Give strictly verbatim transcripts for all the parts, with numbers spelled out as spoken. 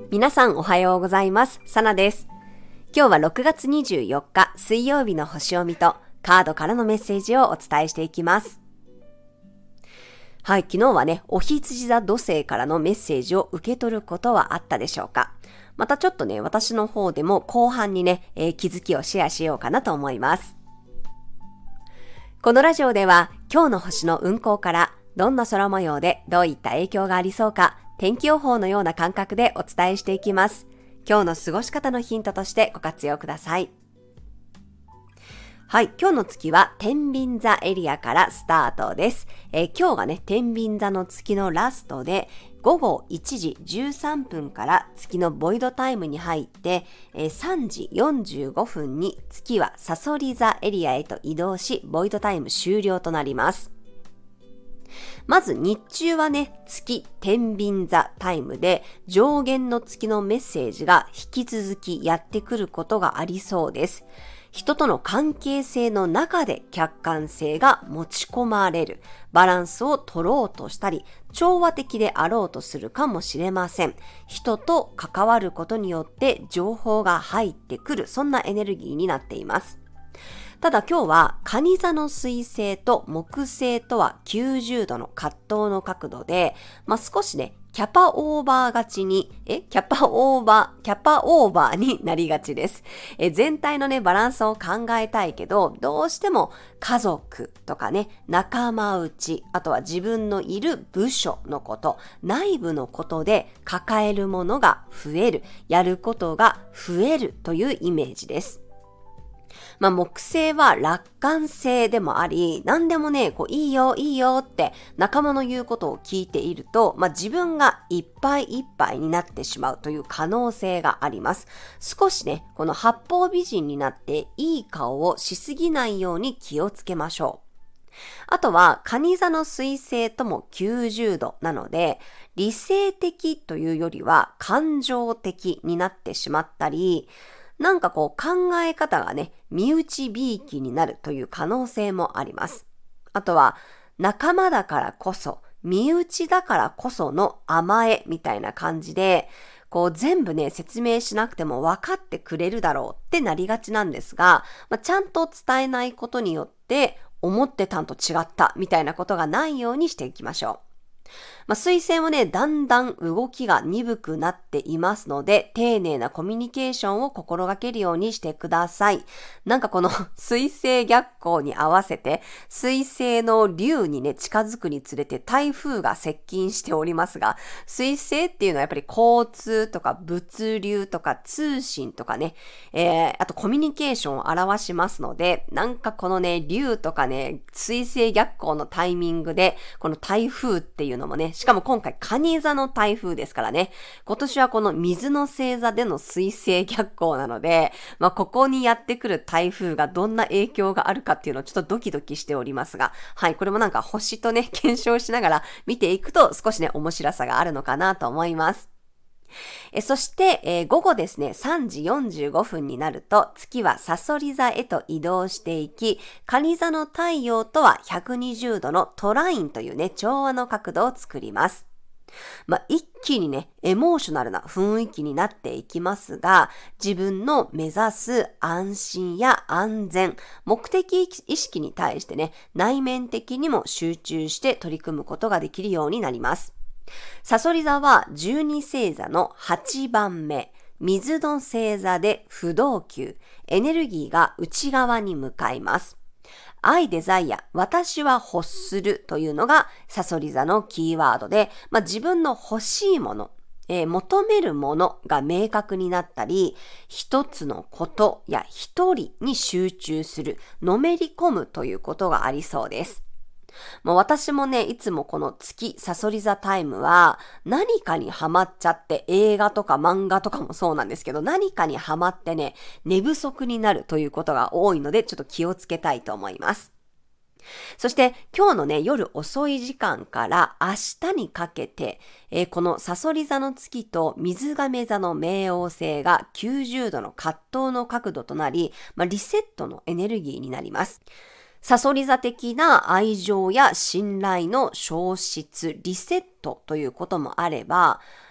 皆さんおはようございます。サナです。今日はろくがつにじゅうよっか水曜日の星読みとカードからのメッセージをお伝えしていきます。はい、昨日はね、お羊座土星からのメッセージを受け取ることはあったでしょうか。またちょっとね、私の方でも後半にね、えー、気づきをシェアしようかなと思います。このラジオでは今日の星の運行からどんな空模様でどういった影響がありそうか、天気予報のような感覚でお伝えしていきます。今日の過ごし方のヒントとしてご活用ください。はい、今日の月は天秤座エリアからスタートです。えー、今日がね、天秤座の月のラストで、ごごいちじじゅうさんぷんから月のボイドタイムに入って、えー、さんじよんじゅうごふんに月はさそり座エリアへと移動し、ボイドタイム終了となります。まず日中はね、月天秤座タイムで上限の月のメッセージが引き続きやってくることがありそうです。人との関係性の中で客観性が持ち込まれる、バランスを取ろうとしたり、調和的であろうとするかもしれません。人と関わることによって情報が入ってくる、そんなエネルギーになっています。ただ今日は蟹座の水星と木星とはきゅうじゅうどの葛藤の角度で、まあ、少しね、キャパオーバーがちに、え、キャパオーバー、キャパオーバーになりがちです。え、全体のね、バランスを考えたいけど、どうしても家族とかね、仲間内、あとは自分のいる部署のこと、内部のことで抱えるものが増える、やることが増えるというイメージです。まあ、木星は楽観性でもあり、何でもね、こう、いいよ、いいよって仲間の言うことを聞いていると、まあ、自分がいっぱいいっぱいになってしまうという可能性があります。少しね、この八方美人になっていい顔をしすぎないように気をつけましょう。あとは、蟹座の水星ともきゅうじゅうどなので、理性的というよりは感情的になってしまったり、なんかこう考え方がね、身内びいきになるという可能性もあります。あとは、仲間だからこそ、身内だからこその甘えみたいな感じで、こう全部ね、説明しなくても分かってくれるだろうってなりがちなんですが、まあ、ちゃんと伝えないことによって、思ってたんと違ったみたいなことがないようにしていきましょう。まあ、水星もね、だんだん動きが鈍くなっていますので、丁寧なコミュニケーションを心がけるようにしてください。なんかこの水星逆行に合わせて、水星の竜にね、近づくにつれて台風が接近しておりますが、水星っていうのはやっぱり交通とか物流とか通信とかね、えー、あとコミュニケーションを表しますので、なんかこのね、竜とかね、水星逆行のタイミングで、この台風っていうのもね、しかも今回蟹座の台風ですからね、今年はこの水の星座での水星逆行なので、まあここにやってくる台風がどんな影響があるかっていうのをちょっとドキドキしておりますが、はい、これもなんか星とね、検証しながら見ていくと少しね、面白さがあるのかなと思います。えそして、えー、午後ですね、さんじよんじゅうごふんになると月はさそり座へと移動していき、蟹座の太陽とはひゃくにじゅうどのトラインというね、調和の角度を作ります。まあ、一気にね、エモーショナルな雰囲気になっていきますが、自分の目指す安心や安全、目的意識に対してね、内面的にも集中して取り組むことができるようになります。さそり座はじゅうに星座のはちばんめ、水の星座で不動級、エネルギーが内側に向かいます。I desire、私は欲するというのがさそり座のキーワードで、まあ、自分の欲しいもの、えー、求めるものが明確になったり、一つのことや一人に集中する、のめり込むということがありそうです。もう私もね、いつもこの月さそり座タイムは何かにハマっちゃって、映画とか漫画とかもそうなんですけど、何かにハマってね、寝不足になるということが多いので、ちょっと気をつけたいと思います。そして今日のね、夜遅い時間から明日にかけて、えー、このさそり座の月と水亀座の冥王星がきゅうじゅうどの葛藤の角度となり、まあ、リセットのエネルギーになります。さそり座的な愛情や信頼の消失、リセットということもあれば、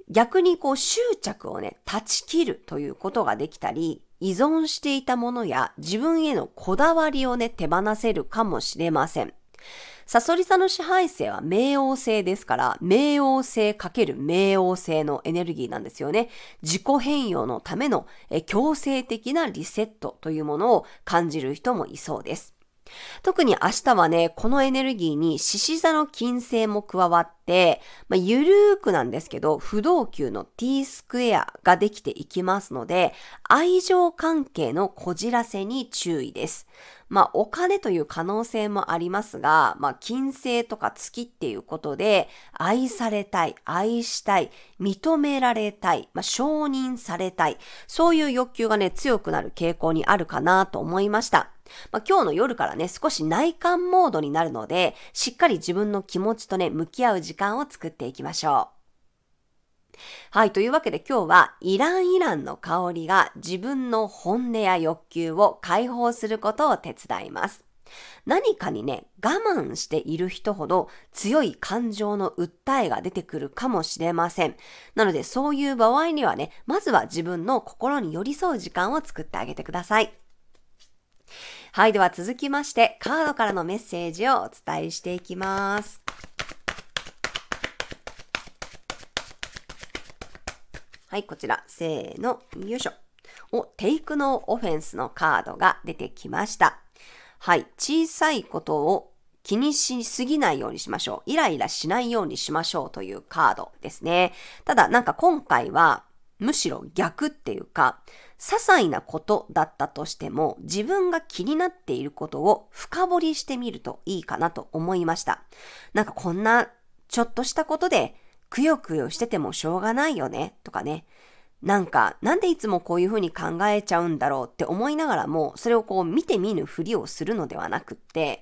逆にこう執着をね、断ち切るということができたり、依存していたものや自分へのこだわりをね、手放せるかもしれません。さそり座の支配星は冥王星ですから、冥王星×冥王星のエネルギーなんですよね。自己変容のためのえ強制的なリセットというものを感じる人もいそうです。特に明日はね、このエネルギーに獅子座の金星も加わって、まあ、ゆるーくなんですけど、不動級の T スクエアができていきますので、愛情関係のこじらせに注意です。まあ、お金という可能性もありますが、まあ、金星とか月っていうことで、愛されたい、愛したい、認められたい、まあ、承認されたい、そういう欲求がね、強くなる傾向にあるかなと思いました。まあ、今日の夜からね、少し内観モードになるので、しっかり自分の気持ちとね、向き合う時間を作っていきましょう。はい、というわけで今日はイランイランの香りが自分の本音や欲求を解放することを手伝います。何かにね、我慢している人ほど強い感情の訴えが出てくるかもしれません。なのでそういう場合にはね、まずは自分の心に寄り添う時間を作ってあげてください。はい、では続きましてカードからのメッセージをお伝えしていきます。はい、こちら、せーの、よいしょ。お、テイクノーオフェンスのカードが出てきました。はい、小さいことを気にしすぎないようにしましょう。イライラしないようにしましょうというカードですね。ただなんか今回はむしろ逆っていうか、些細なことだったとしても自分が気になっていることを深掘りしてみるといいかなと思いました。なんかこんなちょっとしたことでくよくよしててもしょうがないよねとかね。なんかなんでいつもこういうふうに考えちゃうんだろうって思いながらも、それをこう見て見ぬふりをするのではなくって、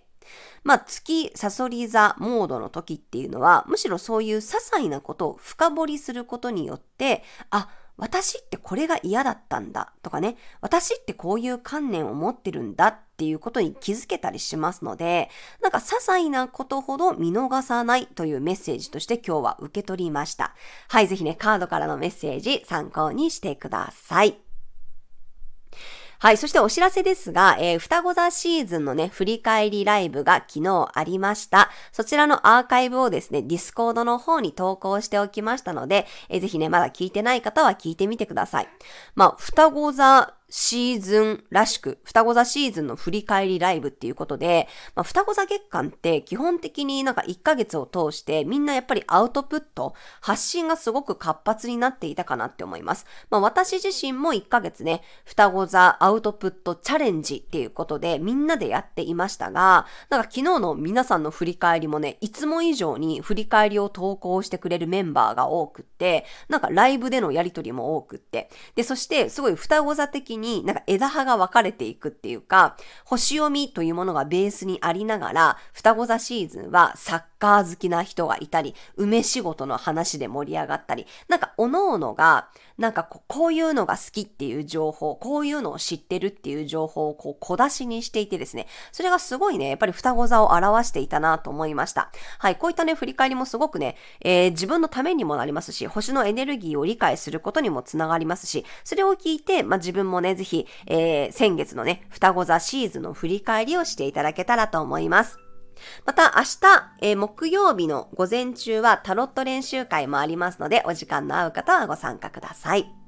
まあ月さそり座モードの時っていうのはむしろそういう些細なことを深掘りすることによって、あ、私ってこれが嫌だったんだとかね、私ってこういう観念を持ってるんだっていうことに気づけたりしますので、なんか些細なことほど見逃さないというメッセージとして今日は受け取りました。はい、ぜひね、カードからのメッセージ参考にしてください。はい。そしてお知らせですが、えー、双子座シーズンのね、振り返りライブが昨日ありました。そちらのアーカイブをですね、ディスコードの方に投稿しておきましたので、えー、ぜひね、まだ聞いてない方は聞いてみてください。まあ、双子座シーズンらしく、双子座シーズンの振り返りライブっていうことで、まあ、双子座月間って基本的になんかいっかげつを通してみんなやっぱりアウトプット、発信がすごく活発になっていたかなって思います。まあ、私自身もいっかげつね、双子座アウトプットチャレンジっていうことでみんなでやっていましたが、なんか昨日の皆さんの振り返りもね、いつも以上に振り返りを投稿してくれるメンバーが多くって、なんかライブでのやりとりも多くって、で、そしてすごい双子座的にになんか枝葉が分かれていくっていうか、星読みというものがベースにありながら、双子座シーズンはサッカー好きな人がいたり、梅仕事の話で盛り上がったり、なんか各々がなんかこう、こういうのが好きっていう情報、こういうのを知ってるっていう情報をこう小出しにしていてですね、それがすごいね、やっぱり双子座を表していたなと思いました。はい、こういったね、振り返りもすごくね、えー、自分のためにもなりますし、星のエネルギーを理解することにもつながりますし、それを聞いて、まあ、自分もね、ぜひ、えー、先月のね、双子座シーズンの振り返りをしていただけたらと思います。また明日、えー、木曜日の午前中はタロット練習会もありますので、お時間の合う方はご参加ください。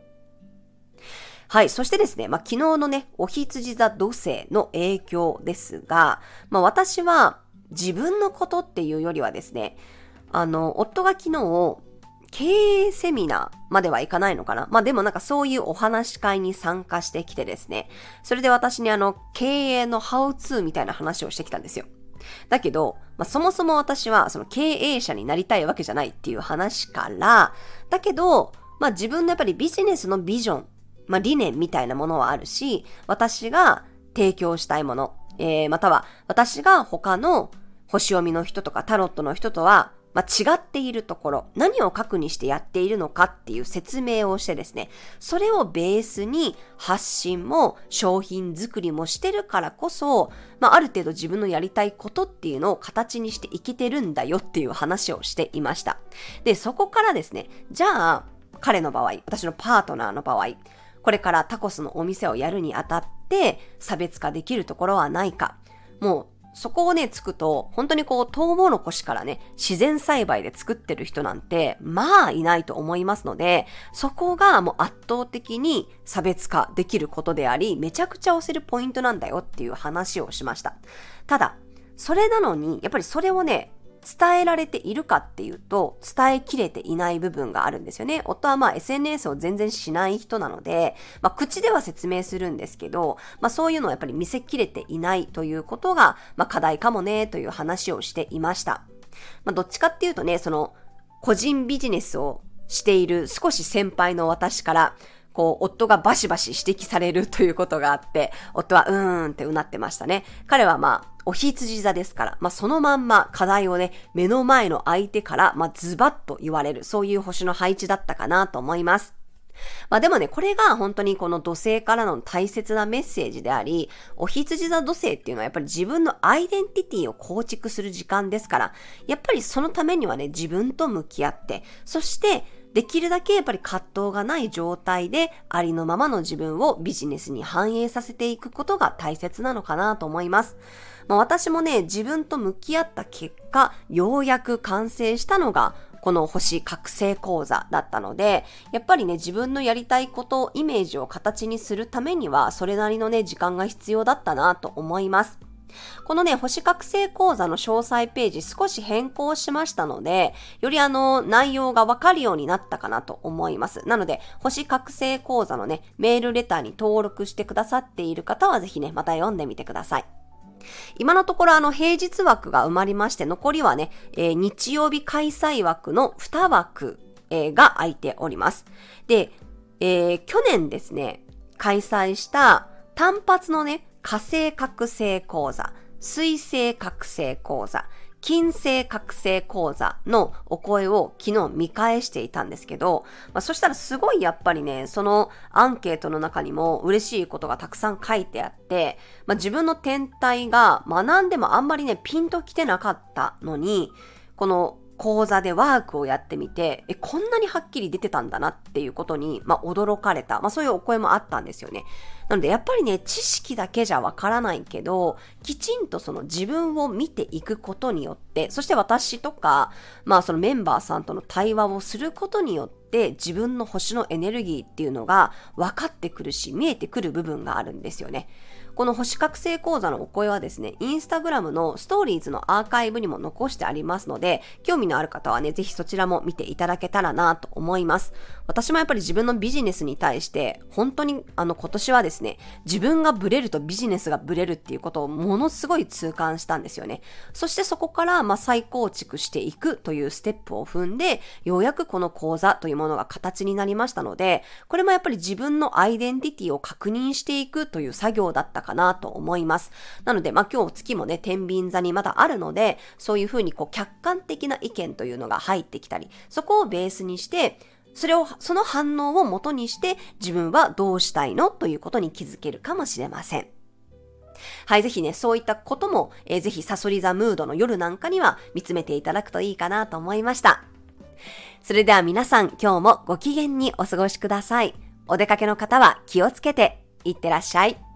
はい。そしてですね、まあ、昨日のね、お羊座土星の影響ですが、まあ、私は自分のことっていうよりはですね、あの、夫が昨日、経営セミナーまではいかないのかな。まあでもなんかそういうお話し会に参加してきてですね、それで私にあの、経営のハウツーみたいな話をしてきたんですよ。だけど、まあ、そもそも私はその経営者になりたいわけじゃないっていう話から、だけど、まあ自分のやっぱりビジネスのビジョン、まあ理念みたいなものはあるし、私が提供したいもの、えー、または私が他の星読みの人とかタロットの人とはまあ、違っているところ、何を核にしてやっているのかっていう説明をしてですね、それをベースに発信も商品作りもしてるからこそ、まあ、ある程度自分のやりたいことっていうのを形にしていけてるんだよっていう話をしていました。で、そこからですね、じゃあ、彼の場合、私のパートナーの場合、これからタコスのお店をやるにあたって差別化できるところはないか。もうそこをね、つくと、本当にこう、トウモロコシからね、自然栽培で作ってる人なんて、まあいないと思いますので、そこがもう圧倒的に差別化できることであり、めちゃくちゃ押せるポイントなんだよっていう話をしました。ただ、それなのに、やっぱりそれをね、伝えられているかっていうと、伝えきれていない部分があるんですよね。夫はまあ エスエヌエス を全然しない人なので、まあ口では説明するんですけど、まあそういうのをやっぱり見せきれていないということが、まあ課題かもねという話をしていました。まあどっちかっていうとね、その個人ビジネスをしている少し先輩の私から、こう、夫がバシバシ指摘されるということがあって、夫はうーんってうなってましたね。彼はまあ、お羊座ですから、まあそのまんま課題をね、目の前の相手から、まあズバッと言われる、そういう星の配置だったかなと思います。まあでもね、これが本当にこの土星からの大切なメッセージであり、お羊座土星っていうのはやっぱり自分のアイデンティティを構築する時間ですから、やっぱりそのためにはね、自分と向き合って、そしてできるだけやっぱり葛藤がない状態でありのままの自分をビジネスに反映させていくことが大切なのかなと思います。まあ、私もね、自分と向き合った結果、ようやく完成したのがこの星覚醒講座だったので、やっぱりね、自分のやりたいこと、イメージを形にするためには、それなりのね、時間が必要だったなと思います。このね、星覚醒講座の詳細ページ少し変更しましたので、よりあの、内容がわかるようになったかなと思います。なので、星覚醒講座のね、メールレターに登録してくださっている方はぜひね、また読んでみてください。今のところあの平日枠が埋まりまして、残りはね、えー、日曜日開催枠のに枠、えー、が空いております。で、えー、去年ですね、開催した単発のね、火星覚醒講座、水星覚醒講座、金星覚醒講座のお声を昨日見返していたんですけど、まあ、そしたらすごいやっぱりね、そのアンケートの中にも嬉しいことがたくさん書いてあって、まあ、自分の天体が学んでもあんまりね、ピンときてなかったのに、この講座でワークをやってみて、え、こんなにはっきり出てたんだなっていうことに、まあ、驚かれた。まあ、そういうお声もあったんですよね。なので、やっぱりね、知識だけじゃわからないけど、きちんとその自分を見ていくことによって、そして私とか、まあ、そのメンバーさんとの対話をすることによって、自分の星のエネルギーっていうのが分かってくるし、見えてくる部分があるんですよね。この星覚醒講座のお声はですね、インスタグラムのストーリーズのアーカイブにも残してありますので、興味のある方はね、ぜひそちらも見ていただけたらなと思います。私もやっぱり自分のビジネスに対して、本当にあの今年はですね、自分がブレるとビジネスがブレるっていうことをものすごい痛感したんですよね。そしてそこからまあ再構築していくというステップを踏んで、ようやくこの講座というものが形になりましたので、これもやっぱり自分のアイデンティティを確認していくという作業だったかなと思います。なので、まあ今日月もね、天秤座にまだあるので、そういうふうにこう客観的な意見というのが入ってきたり、そこをベースにして、それを、その反応を元にして自分はどうしたいのということに気づけるかもしれません。はい、ぜひね、そういったことも、えー、ぜひサソリ座ムードの夜なんかには見つめていただくといいかなと思いました。それでは皆さん、今日もご機嫌にお過ごしください。お出かけの方は気をつけていってらっしゃい。